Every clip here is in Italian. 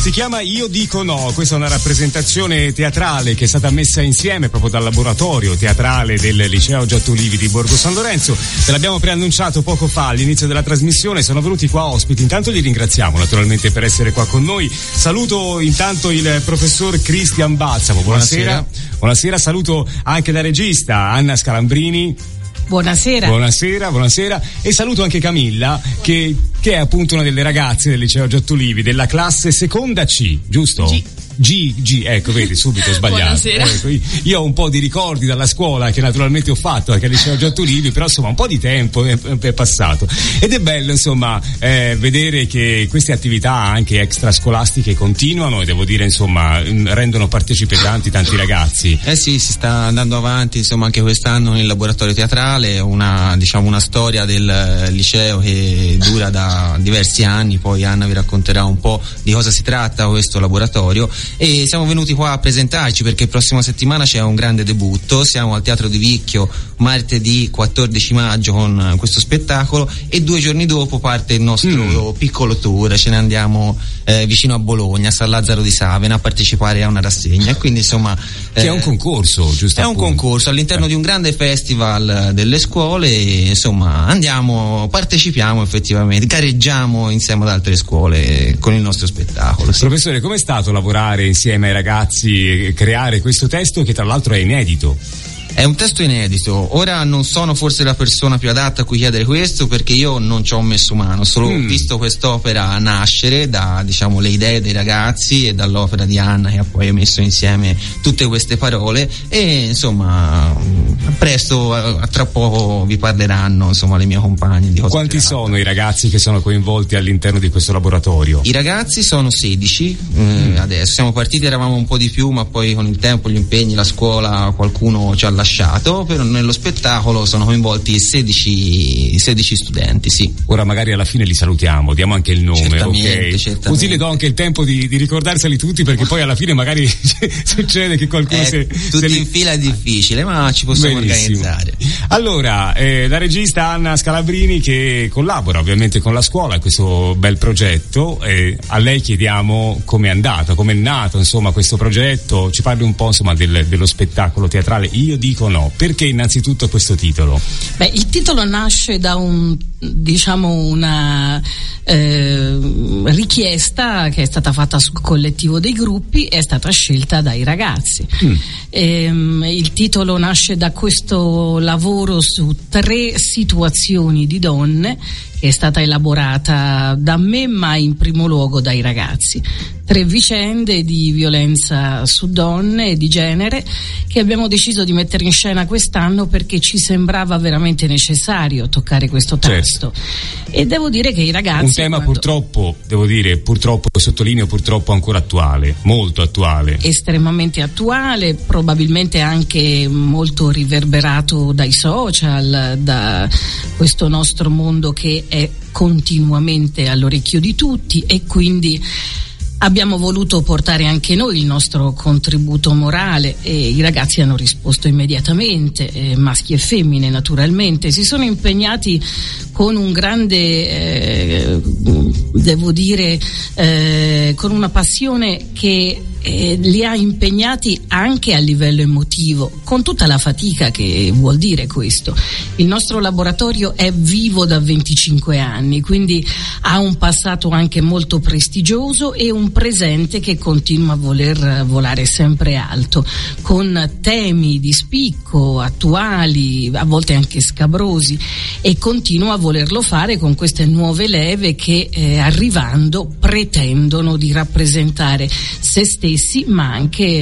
Si chiama Io dico no, questa è una rappresentazione teatrale che è stata messa insieme proprio dal laboratorio teatrale del liceo Giotto Ulivi di Borgo San Lorenzo. Ve l'abbiamo preannunciato poco fa all'inizio della trasmissione, sono venuti qua ospiti, intanto li ringraziamo naturalmente per essere qua con noi. Saluto intanto il professor Cristian Balsamo, buonasera. Buonasera, saluto anche la regista Anna Scalambrini. Buonasera. Buonasera. E saluto anche Camilla che è appunto una delle ragazze del liceo Giotto Ulivi della classe seconda C, giusto? G, ecco, vedi, subito sbagliato. Ecco, io ho un po' di ricordi dalla scuola che naturalmente ho fatto anche al liceo Giotto Ulivi, però insomma un po' di tempo è passato ed è bello insomma vedere che queste attività anche extrascolastiche continuano e devo dire insomma rendono partecipi tanti ragazzi. Sì, si sta andando avanti insomma anche quest'anno nel laboratorio teatrale, una storia del liceo che dura da diversi anni, poi Anna vi racconterà un po' di cosa si tratta questo laboratorio. E siamo venuti qua a presentarci perché prossima settimana c'è un grande debutto. Siamo al Teatro di Vicchio martedì 14 maggio con questo spettacolo e 2 giorni dopo parte il nostro piccolo tour. Ce ne andiamo vicino a Bologna, a San Lazzaro di Savena, a partecipare a una rassegna e quindi insomma che è un concorso, giusto? È un concorso all'interno di un grande festival delle scuole e insomma partecipiamo effettivamente, gareggiamo insieme ad altre scuole con il nostro spettacolo. Sì. Professore, com'è stato lavorare insieme ai ragazzi e creare questo testo che tra l'altro è inedito? È un testo inedito. Ora non sono forse la persona più adatta a cui chiedere questo perché io non ci ho messo mano, solo ho visto quest'opera nascere da le idee dei ragazzi e dall'opera di Anna che ha poi messo insieme tutte queste parole e insomma presto, tra poco vi parleranno insomma le mie compagne di cosa. Quanti sono i ragazzi che sono coinvolti all'interno di questo laboratorio? I ragazzi sono 16 adesso, siamo partiti, eravamo un po' di più ma poi con il tempo, gli impegni, la scuola, qualcuno ci ha lasciato, però nello spettacolo sono coinvolti 16 studenti, sì. Ora magari alla fine li salutiamo, diamo anche il nome, certamente. Così le do anche il tempo di ricordarseli tutti perché poi alla fine magari succede che qualcuno tutti in fila è difficile, ma ci possiamo organizzare. Allora, la regista Anna Scalambrini che collabora ovviamente con la scuola a questo bel progetto, a lei chiediamo com'è andata, com'è nato insomma questo progetto, ci parli un po' insomma dello spettacolo teatrale Io dico no, perché innanzitutto questo titolo? Il titolo nasce da una richiesta che è stata fatta sul collettivo dei gruppi e è stata scelta dai ragazzi. Il titolo nasce da questo lavoro su 3 situazioni di donne che è stata elaborata da me ma in primo luogo dai ragazzi. 3 vicende di violenza su donne e di genere che abbiamo deciso di mettere in scena quest'anno perché ci sembrava veramente necessario toccare questo tasto. E devo dire che i ragazzi... Un tema purtroppo sottolineo purtroppo ancora attuale, molto attuale. Estremamente attuale, probabilmente anche molto riverberato dai social, da questo nostro mondo che è continuamente all'orecchio di tutti e quindi abbiamo voluto portare anche noi il nostro contributo morale e i ragazzi hanno risposto immediatamente, maschi e femmine naturalmente, si sono impegnati con un grande, devo dire, con una passione che li ha impegnati anche a livello emotivo, con tutta la fatica che vuol dire questo. Il nostro laboratorio è vivo da 25 anni, quindi ha un passato anche molto prestigioso e un presente che continua a voler volare sempre alto, con temi di spicco, attuali, a volte anche scabrosi, e continua a volerlo fare con queste nuove leve che arrivando pretendono di rappresentare se stessi ma anche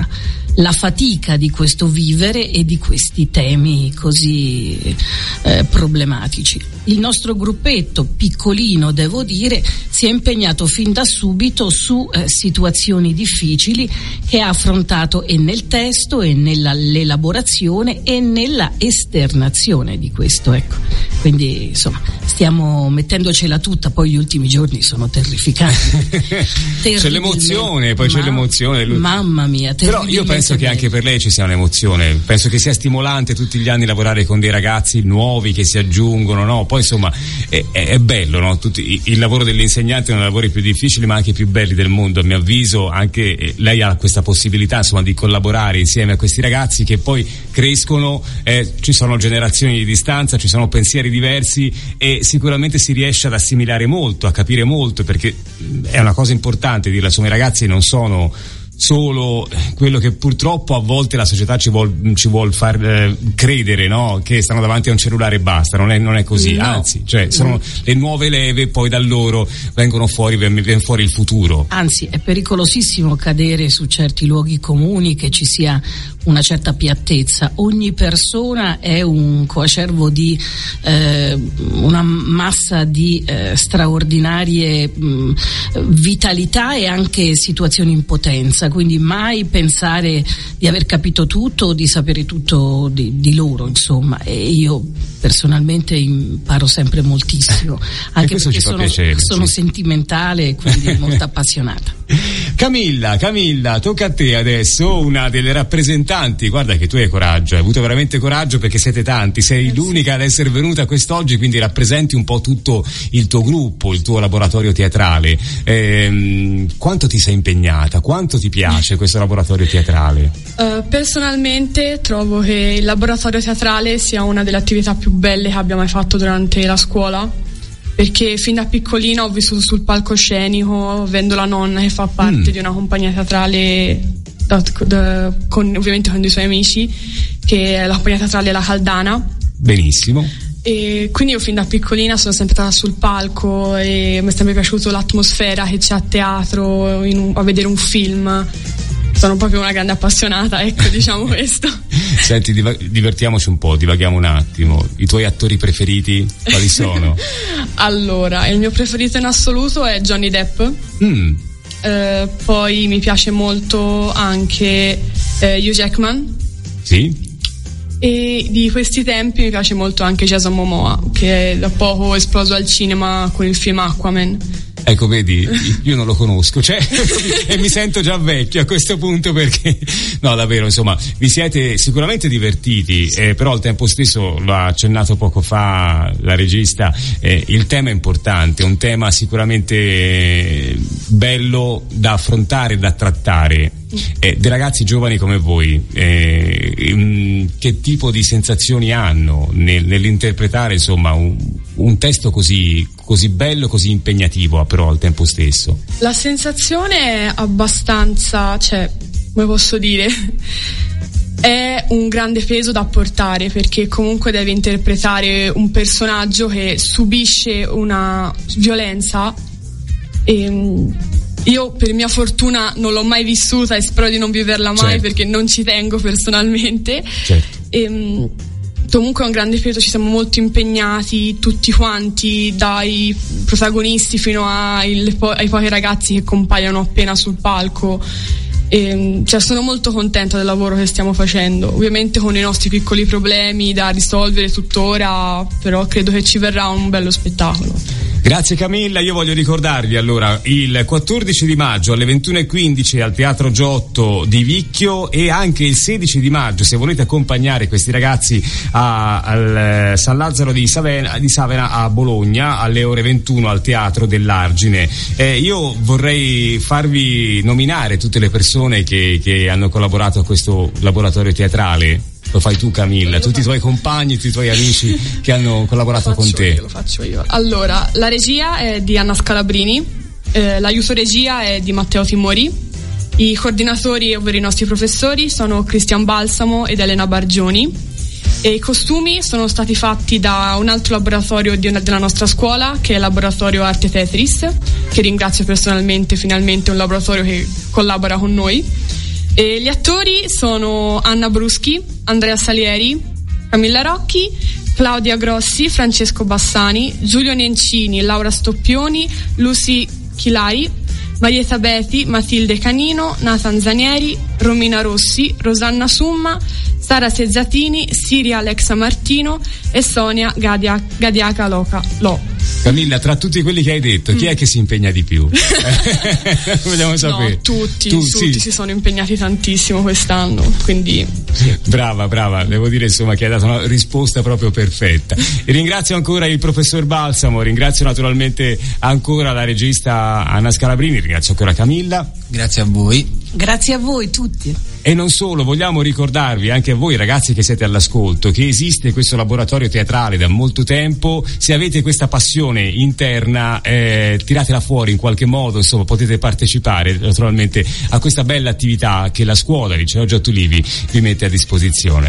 la fatica di questo vivere e di questi temi così problematici. Il nostro gruppetto, piccolino devo dire, si è impegnato fin da subito su situazioni difficili che ha affrontato e nel testo e nell'elaborazione e nella esternazione di questo, ecco. Quindi insomma stiamo mettendocela tutta, poi gli ultimi giorni sono terrificanti. C'è l'emozione, poi c'è l'emozione. Mamma mia, però io penso che anche per lei ci sia un'emozione, penso che sia stimolante tutti gli anni lavorare con dei ragazzi nuovi che si aggiungono, no? Poi insomma è bello, no? Il lavoro dell'insegnante è uno dei lavori più difficili ma anche più belli del mondo, a mio avviso. Anche lei ha questa possibilità insomma di collaborare insieme a questi ragazzi che poi crescono, ci sono generazioni di distanza, ci sono pensieri diversi e sicuramente si riesce ad assimilare molto, a capire molto, perché è una cosa importante dirla, insomma i ragazzi non sono solo quello che purtroppo a volte la società ci vuol far credere, no? Che stanno davanti a un cellulare e basta, non è così, no. Anzi, cioè sono le nuove leve, poi da loro viene fuori il futuro. Anzi, è pericolosissimo cadere su certi luoghi comuni, che ci sia una certa piattezza. Ogni persona è un coacervo di una massa di straordinarie vitalità e anche situazioni in potenza, quindi mai pensare di aver capito tutto o di sapere tutto di loro, insomma. E io personalmente imparo sempre moltissimo, anche perché sono sentimentale e quindi molto appassionata. Camilla, tocca a te adesso, una delle rappresentanti. Guarda che tu hai coraggio, hai avuto veramente coraggio, perché siete tanti, sei l'unica ad essere venuta quest'oggi, quindi rappresenti un po' tutto il tuo gruppo, il tuo laboratorio teatrale. Quanto ti sei impegnata? Quanto ti piace questo laboratorio teatrale? Personalmente trovo che il laboratorio teatrale sia una delle attività più belle che abbia mai fatto durante la scuola, perché fin da piccolina ho vissuto sul palcoscenico, avendo la nonna che fa parte di una compagnia teatrale ovviamente con i suoi amici, che è la compagnia teatrale La Caldana. Benissimo. E quindi io fin da piccolina sono sempre stata sul palco e mi è sempre piaciuto l'atmosfera che c'è a teatro, a vedere un film. Sono proprio una grande appassionata, ecco, diciamo questo. Senti, divertiamoci un po', divaghiamo un attimo. I tuoi attori preferiti quali sono? Allora, il mio preferito in assoluto è Johnny Depp. Poi mi piace molto anche Hugh Jackman. Sì. E di questi tempi mi piace molto anche Jason Momoa, che è da poco esploso al cinema con il film Aquaman. Ecco, vedi, io non lo conosco, cioè, e mi sento già vecchio a questo punto, perché no, davvero, insomma, vi siete sicuramente divertiti, però al tempo stesso, lo ha accennato poco fa la regista, il tema è importante, un tema sicuramente bello da affrontare, da trattare. Dei ragazzi giovani come voi, che tipo di sensazioni hanno nell'interpretare, insomma, un testo così bello, così impegnativo, però al tempo stesso? La sensazione è abbastanza, cioè, come posso dire, è un grande peso da portare, perché comunque devi interpretare un personaggio che subisce una violenza e io per mia fortuna non l'ho mai vissuta e spero di non viverla mai, certo, perché non ci tengo personalmente. Certo. Comunque è un grande peso, ci siamo molto impegnati tutti quanti, dai protagonisti fino ai pochi ragazzi che compaiono appena sul palco. Cioè, sono molto contenta del lavoro che stiamo facendo, ovviamente con i nostri piccoli problemi da risolvere tuttora, però credo che ci verrà un bello spettacolo. Grazie Camilla, io voglio ricordarvi allora il 14 di maggio alle 21:15 al Teatro Giotto di Vicchio, e anche il 16 se volete accompagnare questi ragazzi al San Lazzaro di Savena a Bologna alle ore 21 al Teatro dell'Argine. Io vorrei farvi nominare tutte le persone che hanno collaborato a questo laboratorio teatrale. Lo fai tu Camilla, tutti i tuoi compagni, tutti i tuoi amici che hanno collaborato con te. Lo faccio io. Allora, la regia è di Anna Scalabrini, l'aiuto regia è di Matteo Timori, i coordinatori, ovvero i nostri professori, sono Cristian Balsamo ed Elena Bargioni, e i costumi sono stati fatti da un altro laboratorio della nostra scuola, che è il laboratorio Arte Tetris, che ringrazio personalmente, finalmente un laboratorio che collabora con noi. E gli attori sono Anna Bruschi, Andrea Salieri, Camilla Rocchi, Claudia Grossi, Francesco Bassani, Giulio Nencini, Laura Stoppioni, Lucy Chilari, Marietta Beti, Matilde Canino, Nathan Zanieri, Romina Rossi, Rosanna Summa, Sara Sezzatini, Siria Alexa Martino e Sonia Gadiaca Lo. Camilla, tra tutti quelli che hai detto, chi è che si impegna di più? Vogliamo sapere. No, tutti si sono impegnati tantissimo quest'anno, quindi sì. Brava, devo dire insomma che hai dato una risposta proprio perfetta. E ringrazio ancora il professor Balsamo, ringrazio naturalmente ancora la regista Anna Scalabrini, ringrazio ancora Camilla. Grazie a voi. Grazie a voi tutti. E non solo, vogliamo ricordarvi anche a voi ragazzi che siete all'ascolto che esiste questo laboratorio teatrale da molto tempo. Se avete questa passione interna, tiratela fuori in qualche modo, insomma potete partecipare naturalmente a questa bella attività che la scuola Liceo Giotto Livi vi mette a disposizione.